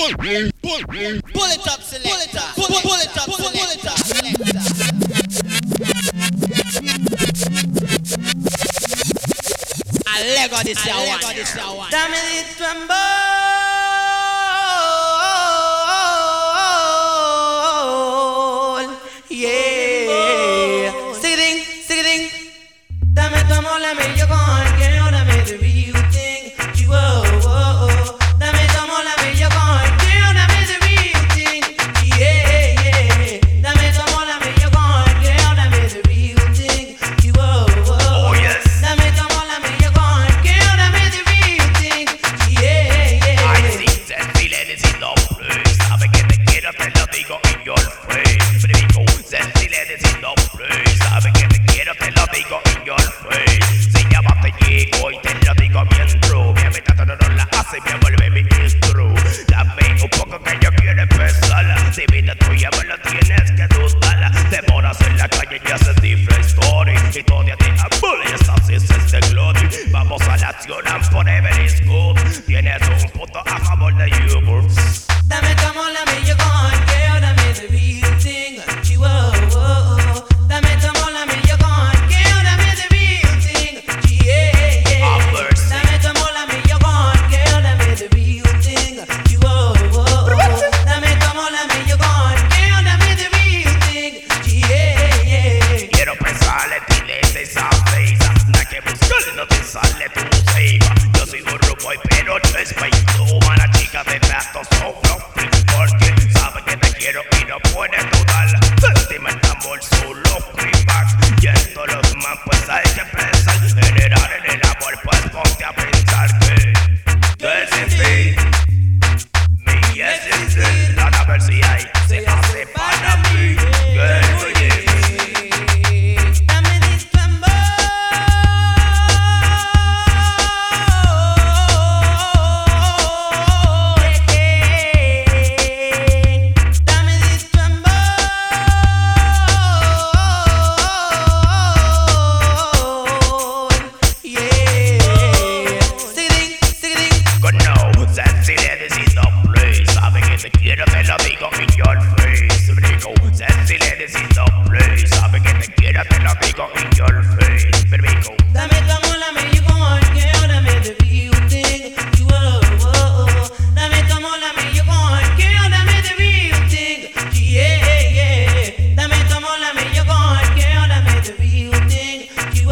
Bullet up selector. Bullet up selector. A Lego this one. Dame de tambor. Yeah. Sing. Dame tu amor, la medio con que ahora me the real thing. Dame tu amor, la medio con que ahora me the real thing. Yeah. Dame tu amor, la medio con que ahora me the real thing. Oh yes. Dame tu amor, la medio con que ahora me the real thing. Yeah. I see sexy ladies in the place. Sabe que te quiero, te lo digo in your face. Brico, sexy ladies in the place. Sabe que te quiero, te lo digo in your face. Si ya te llego y te lo digo bien true. Mi amistad no la hace, mi amor, baby, it's true. Dame un poco que yo quiero empezar. Si vida tuya me lo tienes que dudar. Te moras en la calle y haces different story. Y todavía te amor y estás es de glory. Vamos a la acción and forever is good. Tienes un punto a favor de you. Dame tu amor, la medio con que ahora me the real thing. Dame tu amor, la medio con que ahora me the real thing. Yeah. Dame tu amor, la medio con que ahora me the real thing. Dame tu amor, la medio con que ahora me the real thing. Yeah. Quiero pensarle, tienes esa fecha. La que buscarle no te sale tu ceiba. Yo soy un ruboy, pero no es fake. Tú, mala chica de datos, so floppy. Porque sabe que te quiero y no puede dudar. Sentimental amor, solo feedback. Y en todos los más, pues hay que pensar. Generar en el amor, pues ponte a pensar que tú existes. Mi existir. A ver si hay, se hace para mí. Que estoy Dame de tu amor. Dame de tu amor. Yeah. Sing. But no, sexy ladies in the place. Sabe que te quiero, te lo digo in your face. Brico, sexy ladies in the place. Sabe que te quiero, te lo digo in your face. Brico. Dame tu amor, la medio con que ahora me the real thing. Dame tu amor, la medio con que ahora me the real thing. Yeah. Dame tu amor, la medio con que ahora me the real thing.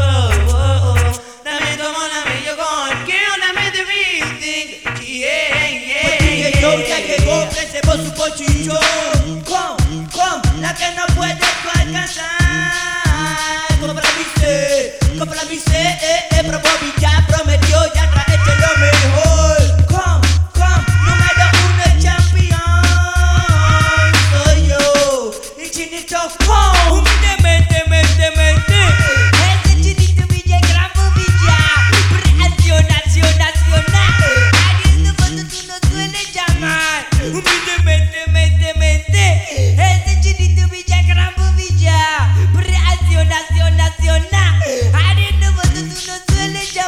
Dame tu amor, la medio con que ahora me the real thing. Yeah. Yo ya llegó, crece por su bolsillo. La que no puedes tú alcanzar. Como la viste, Propovilla prometió ya traerte lo mejor. Número uno champion. Soy yo, el chinito, humildemente. Ese chinito Villa, gran Villa. Nacional. Adiós, cuando tú no sueles llamar. Humildemente. Ese chinito Villa, gran Villa. Nacional. Adiós, cuando tú no sueles llamar.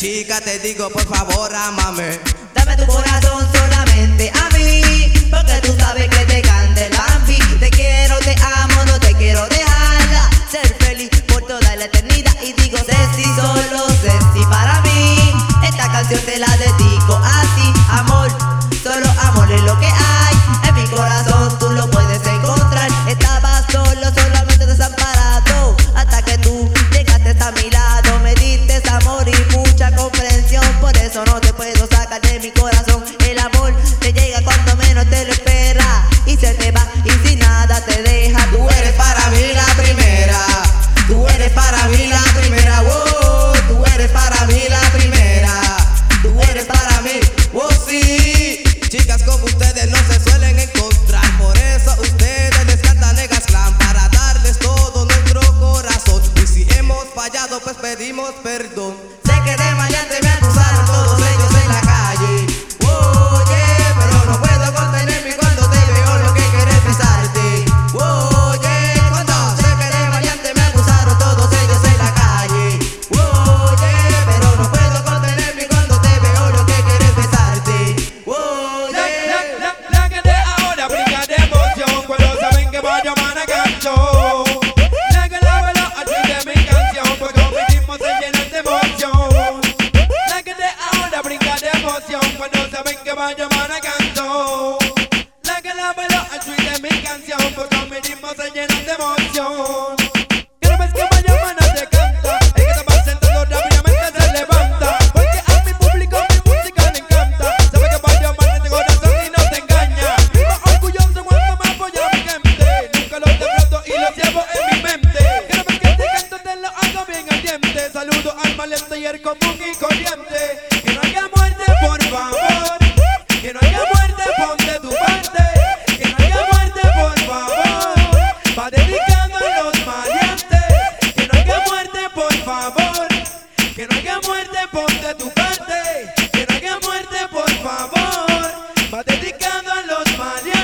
chica, te digo por favor, ámame. Dame tu corazón solamente a mí, porque tú sabes que te cante la vi. Te quiero, te amo, no te quiero dejarla. Ser feliz por toda la eternidad. Y digo sexy, solo sexy para mí. Esta canción te la dedico a ti, amor. Solo amor es lo que hay. En mi corazón tú lo puedes encontrar. Estaba solo, solamente desamparado, hasta que tú llegaste a mi lado. Me diste amor y mucha comprensión. Por eso no te puedo sacar de mi corazón. El amor te llega cuando menos te lo esperas, y se te va y sin nada te deja. Tú eres para mí la primera. Tú eres para mí la primera. Wow, tú eres para mí la primera. Tú eres para mí. Wow, sí. Chicas como ustedes no se suelen encontrar. Por eso ustedes les cantan Negas Clan, para darles todo nuestro corazón. Y si hemos fallado, pues pedimos perdón. Sé que de maleante me acusaron todos ellos en la calle. Oye, pero no puedo contenerme cuando te veo lo que quieres besarte. Oye, cuando sé que de maleante me acusaron todos ellos en la calle. Oye, pero no puedo contenerme cuando te veo lo que quieres besarte. Oye. La gente ahora brinca de emoción cuando saben que va a llamar a canción. La que la vela así de mi canción, porque los ritmos se llenan de emoción. La gente ahora brinca de emoción cuando saben que va a llamar a canción. La que la vela así de mi canción, porque los ritmos se llenan de emoción. Cada vez que va a llamar te canta, el que está sentado rápidamente se levanta, porque a mi público mi música le encanta. Sabe que va a llamar este corazón y no te engaña. Vivo orgulloso cuando me apoya mi gente, nunca los defraudo y los llevo en mi mente. Cada vez que te canto te lo hago bien ardiente. Saludo al maleante y el común y corriente. Que no haya muerte, por favor. Que no haya muerte, ponte tu parte. Que no haya muerte, por favor. Va dedicado a los maleantes. Que no haya muerte, por favor. Que no haya muerte, ponte tu parte. Que no haya muerte, por favor. Va dedicado a los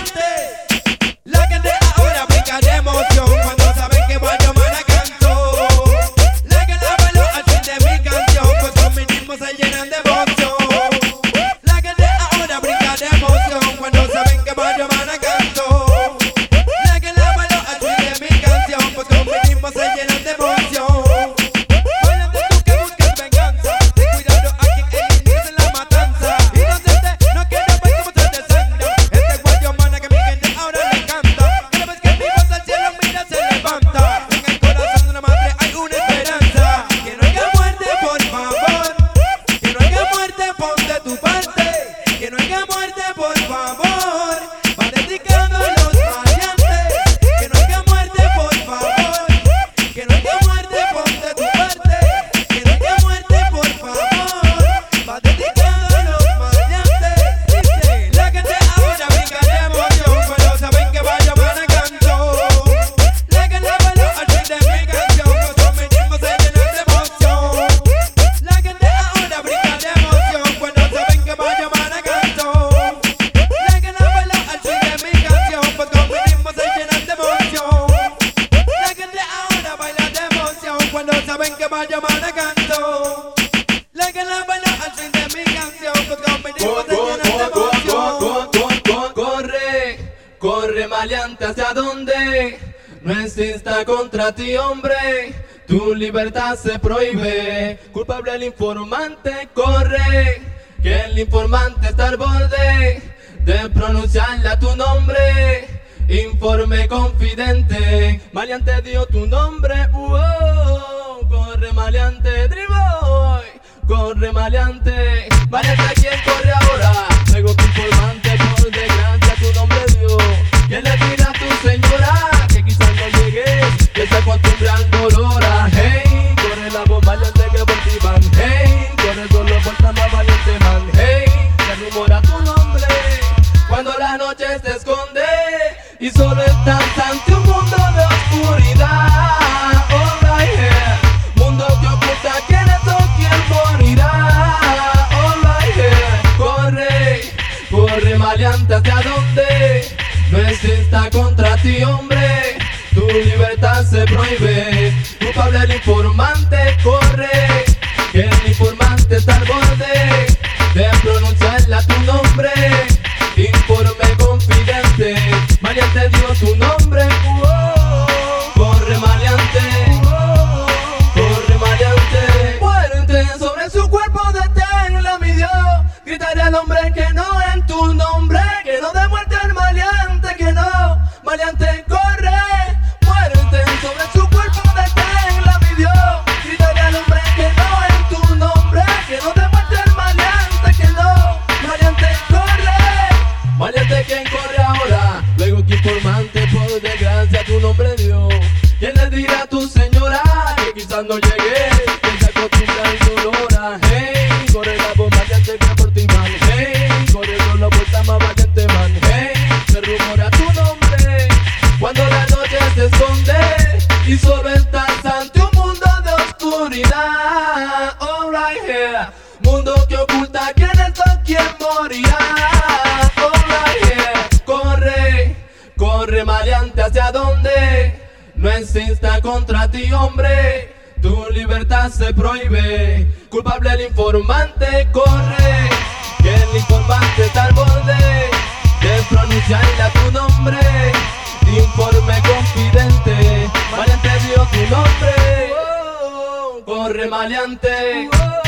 maleantes. La gente ahora brinca de emoción cuando saben que va a llamar a canción. La que la bailó así de mi canción, pues los mínimos se llenan de emoción. La gente ahora brinca de emoción cuando saben que va a llamar a canción. La que la bailó así de mi canción, pues los mínimos se llenan de emoción. Bailante tú que buscas venganza, ten cuidado a quien inicia la matanza. Inocente, no quiero ver cómo se desangra. Este guayo mana que mi gente ahora le encanta. Cada vez que mi voz al cielo mira se levanta. En el corazón de una madre hay una esperanza. Que no haya muerte, por favor. Que no haya muerte, ponte tu parte. Que no haya muerte, por favor. Va dedicado a los maleantes. Que no haya muerte, por favor. Que no haya muerte, ponte tu parte. Que no haya muerte, por favor. Va dedicado a los maleantes. Dice, la gente ahora brinca de emoción cuando saben que va a llamar a canción. La que la bailó así de mi canción, pues los mínimos se llenan de emoción. La gente ahora brinca de emoción cuando saben que va a llamar a canción. La que la bailó así de mi canción, pues los mínimos se llenan de emoción. La gente ahora baila de emoción cuando saben que va a llamar a canción. La que la bailó así de mi canción, pues los mínimos se llenan de emoción. Corre, corre maleante, ¿hacia dónde? No exista contra ti, hombre. Tu libertad se prohíbe. Culpable el informante, corre. Que el informante está al borde de pronunciarle a tu nombre. Informe confidente, maleante dio tu nombre. Corre maleante, Driboy. Corre maleante, maleante, ¿quién corre ahora? Luego tu informante, por desgracia tu nombre dio. ¿Quién le tira a tu señora? Que quizás no llegues, que se acostumbre al dolor. Hey, corre la voz maleante que por ti van. Hey, corre solo por tan más valiente man. Hey, se rumora tu nombre cuando la noche se esconde y solo estás ante un mundo de oscuridad. Alright, yeah. Mundo que oculta quién es o quién morirá. Alright, yeah. Corre, corre maleante, ¿hacia dónde? No exista contra ti, hombre. Tu libertad se prohíbe. Culpable el informante, corre. Que el informante está yeah. Mundo que oculta quién es o quién morirá. Alright, yeah. Corre, corre maleante hacia donde no es insta contra ti, hombre. Tu libertad se prohíbe. Culpable el informante, corre. Que el informante está al borde de pronunciarle a tu nombre. Informe confidente, maleante dio tu nombre. Corre maleante,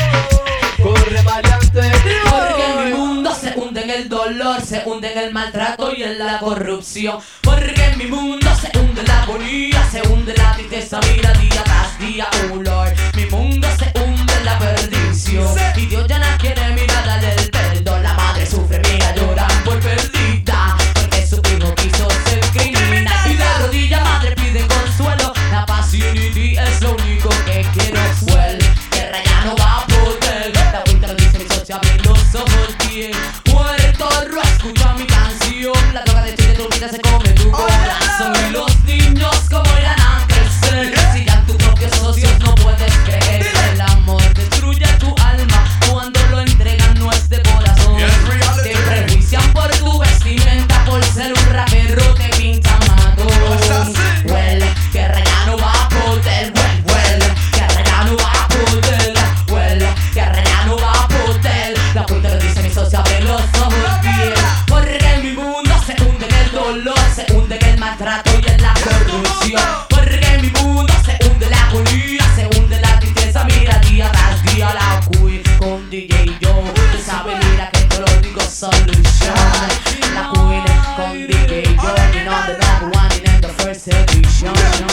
corre maleante. Porque mi mundo se hunde en el dolor, se hunde en el maltrato y en la corrupción. Porque mi mundo se hunde en la agonía, se hunde en la tristeza, mira día tras día, oh Lord. Mi mundo se hunde en la perdición y Dios ya no quiere mirar al perdón. La madre sufre, mira llora por perdida, porque su hijo quiso ser criminal. Y de rodillas madre pide consuelo, la paz y unity es lo único que quiero. Well, guerra ya no va a poder, la vuelta lo dice mi socio, abre los ojos bien. Muerto, escucha mi canción, la droga de Chile tu vida se come tu corazón. Y los niños como irán a crecer, si ya tus propios socios no puedes creer. El amor destruye tu alma cuando lo entregan, no es de corazón. Te prejuician por tu vestimenta, por ser un rapero te pintan matón. Well, guerra ya no va a poder. Well, guerra ya no va a poder. Well, guerra ya no va a poder. La puta lo dice mi socio, abre los ojos bien. Porque mi mundo se hunde en el dolor, se hunde en el maltrato y en la corrupción. Porque mi mundo se hunde en la agonía, se hunde en la tristeza, mira día tras día la Queen con DJ Joe. Tú sabes, mira que te lo digo, solution. La Queen con DJ Joe, you know the number one in the first edition.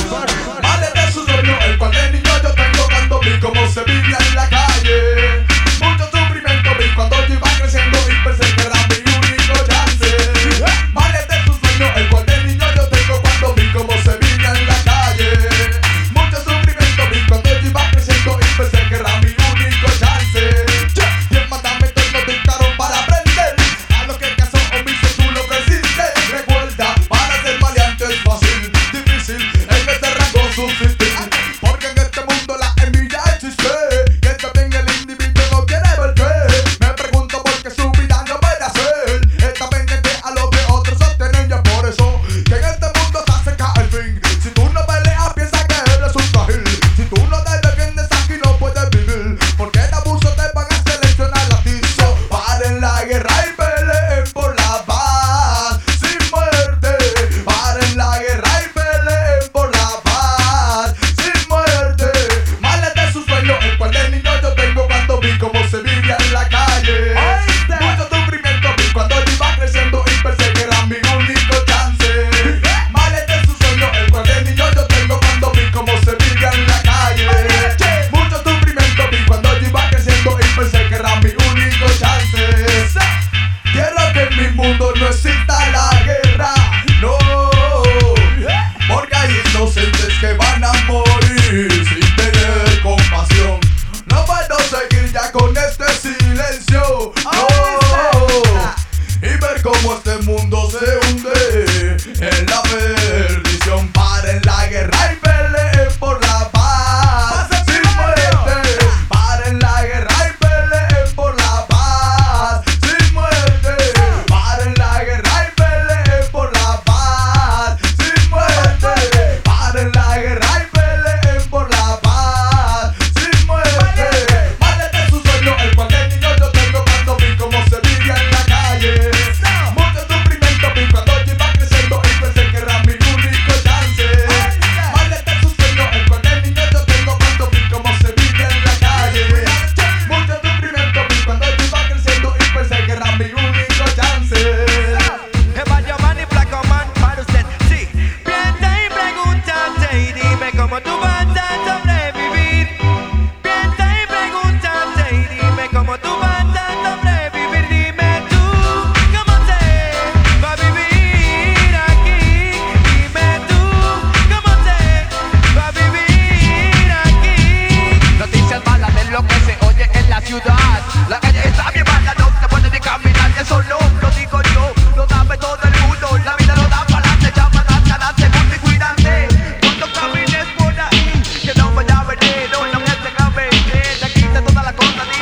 Vale de su sueño, el cual de niño yo tengo cuando vi cómo se vivía en la calle. Mucho sufrimiento vi cuando yo iba creciendo y pensé que era mi único chance. Vale de su sueño, el cual de niño yo tengo cuando vi cómo se vivía en la calle. Mucho sufrimiento vi cuando yo iba creciendo y pensé que era mi único chance. 10 mandamientos nos dictaron para aprender a lo que el caso omiso tú lo resistes. Recuerda, para ser maleante es fácil, difícil en este rango subsistir. Porque en este mundo la envidia existe y también el individuo no quiere ver que. Me pregunto por qué su vida no puede hacer. Está pendiente a lo que otros obtienen, ya por eso que en este mundo está cerca el fin. Si tú no peleas piensa que eres un frágil. Si tú no te defiendes aquí no puedes vivir. Porque de abuso te van a seleccionar a ti. So, paren la guerra y peleen por la paz sin muerte. Paren la guerra y peleen por la paz sin muerte. Males de su sueño, el cual de niño yo tengo cuando vi cómo se vivía en la calle. Mucho sufrimiento vi cuando yo iba creciendo y pensé que era mi único chance. Males de su sueño, el cual de niño yo tengo cuando vi cómo se vivía en la calle. Mucho sufrimiento vi cuando yo iba creciendo y pensé que era mi único chance. Quiero que en mi mundo no exista la guerra, no, porque hay inocentes que van a morir sin tener compasión. No puedo seguir ya con este silencio, no, y ver cómo este mundo se hunde en la perdición. Paren la guerra y peleen por la paz sin muerte. Paren la guerra y peleen por la paz sin muerte. Paren la guerra y peleen por la paz sin muerte. Paren la guerra y peleen por la paz sin muerte. Vale de su sueño, el cual de niño yo tengo cuando vi cómo se vivía en la calle. Mucho sufrimiento vi cuando yo iba creciendo y pensé que era mi único chance. Vale de su sueño, el cual de niño yo tengo cuando vi cómo se vivía en la calle. Mucho sufrimiento vi cuando yo iba creciendo y pensé que era mi único chance. Vaya man y flaco man para usted, sí. Piensa y pregúntate y dime cómo tú vas a sobrevivir. Piensa y pregúntate y dime cómo tú vas a sobrevivir. Dime tú cómo se va a vivir aquí. Dime tú cómo se va a vivir aquí. Noticias malas de lo que se oye en la ciudad. La calle está bien mala, no se puede ni caminar. Eso no lo digo yo, lo sabe todo el mundo. La vida no da para adelante, llama a la segunda y cuídate. Cuando camines por ahí, que no vaya a venir, no lo que se acabe. Te quita toda la cosa.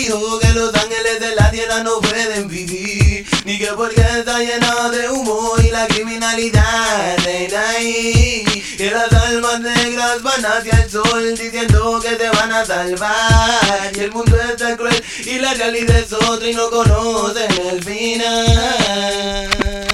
dijo que los ángeles de la tierra no pueden vivir, ni que porque está llena de humo y la criminalidad reina ahí, que las almas negras van hacia el sol diciendo que te van a salvar, y el mundo es tan cruel y la realidad es otra y no conocen el final.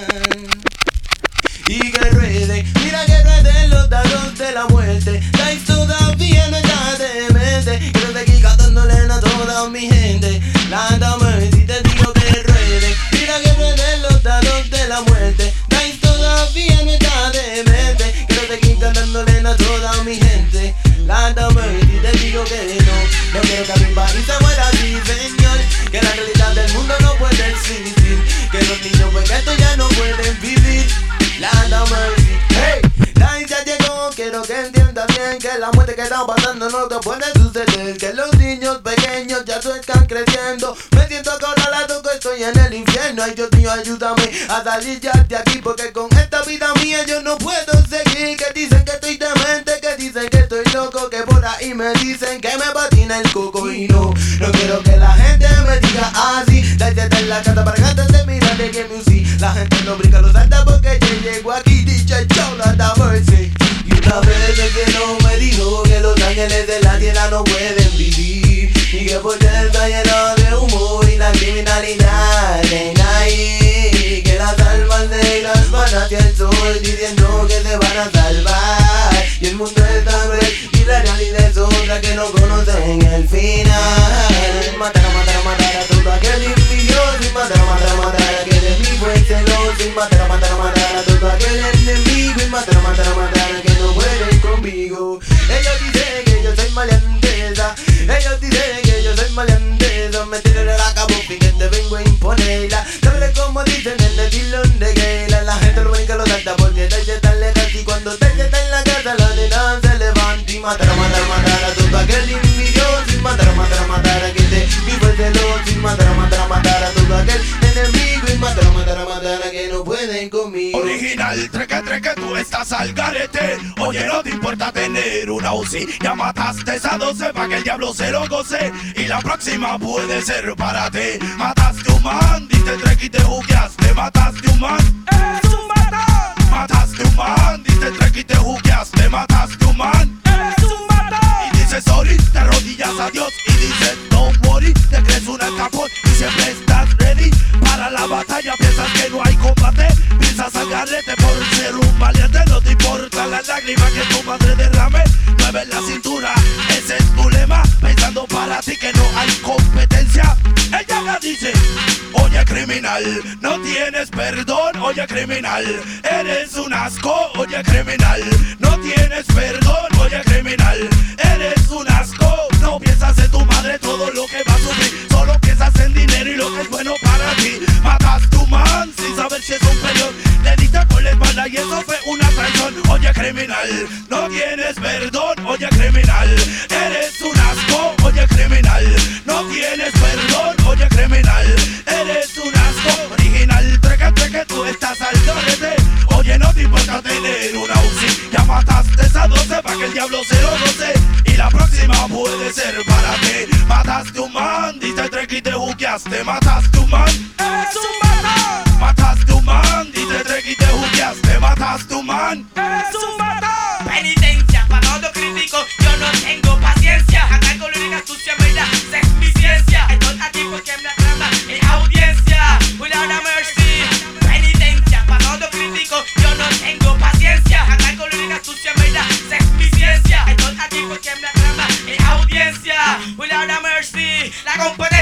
Y que rueden, mira que rueden los dados de la muerte. Dice todavía no está demente, que no te aquí cantándole a toda mi gente. La dama si te digo que rueden, mira que rueden los dados de la muerte. Dice todavía no está demente, que no te aquí cantándole a toda mi gente. La dama si te digo que no quiero que mi país se muera así, señor. Que la realidad del mundo no puede existir, que los niños pequeños ya no pueden vivir. Landa Mercy, hey, la ya llegó, quiero que entiendas bien que la muerte que está pasando no te puede suceder, que los niños pequeños ya se están creciendo, me siento acorralado que estoy en el infierno, ay Dios mío ayúdame a salir ya de aquí, porque con esta vida mía yo no puedo seguir, que dicen que estoy demente, que dicen que estoy loco, que por ahí me dicen que me patina el coco y no quiero que la gente me diga así, desde en la casa para cantar de mirar de que music, la gente no brinca los salta porque yo llego aquí, DJ Chola da Mercy. Y una vez el que no me dijo que los ángeles de la tierra no pueden vivir, y que por está lleno de humo y la criminalidad reina ahí, que las almas negras van hacia el sol diciendo que te van a salvar, y el mundo está cruel y la realidad es otra que no conocen el final. Matar a todo aquel envidioso, y matar a aquel enemigo es celoso, y matar a todo aquel enemigo, y matar a que no pueden conmigo. Ellos dicen que yo soy maleantesa, ellos dicen que yo soy maleantesa, me tiran a la cabo y que te vengo a imponerla. ¿Sabes cómo dicen en el tilón de Gela? La gente lo brinca, lo salta porque te está lejos, y cuando te está en la casa la nena se levanta, y matar a todo aquel envidioso, y matar a que te vivo el celoso, y matar a todo aquel enemigo, y matar a que no pueden conmigo. Original, treque, tú estás al garete. Oye, no te importa tener una UCI, ya mataste a 12 pa' que el diablo se lo goce, y la próxima puede ser para ti. Mataste un man, diste treque y te jugueaste. Mataste un man, eres un matón. Mataste un man, diste treque y te jugueaste. Mataste un man, eres un matón. Y dices sorry, te arrodillas a Dios y dices don't worry, te crees un alcapón y siempre estás ready para la batalla. Piensas que no hay combate, piensas agarrete por ser un valiente. No te importa la lágrima que tu madre derrame, mueve la cintura, ese es tu lema, pensando para ti que no hay competencia. Ella la dice, oye criminal, no tienes perdón, oye criminal, eres un asco, oye criminal, no tienes perdón, oye criminal, eres un asco. No piensas en tu madre, todo lo que va a sufrir, solo piensas en dinero y lo que es bueno para ti. Mataste un man sin saber si es un peleón, le diste por la espalda y eso fue una traición. Oye criminal, no tienes perdón, oye criminal, eres un asco, oye criminal, no tienes perdón, oye criminal, eres un asco. Original, treque, tú estás al garete. Oye, no te importa tener una UCI, ya mataste a 12 pa' que el diablo se lo goce, y la próxima puede ser para ti. Mataste un man, diste treque y te jugueaste. Mataste un man, eres un matón. Mataste un man, diste treque y te jugueaste. Mataste un man, eres un matón. Penitencia para todo crítico, yo no tengo paciencia. Acá con la astucia, verdad, esa es mi ciencia. Estoy aquí porque me aclama en audiencia. Without a mercy. Penitencia para todo crítico, yo no tengo paciencia. Acá con la astucia, verdad, esa es mi ciencia. Estoy aquí porque me aclama en audiencia. Without a mercy. La competencia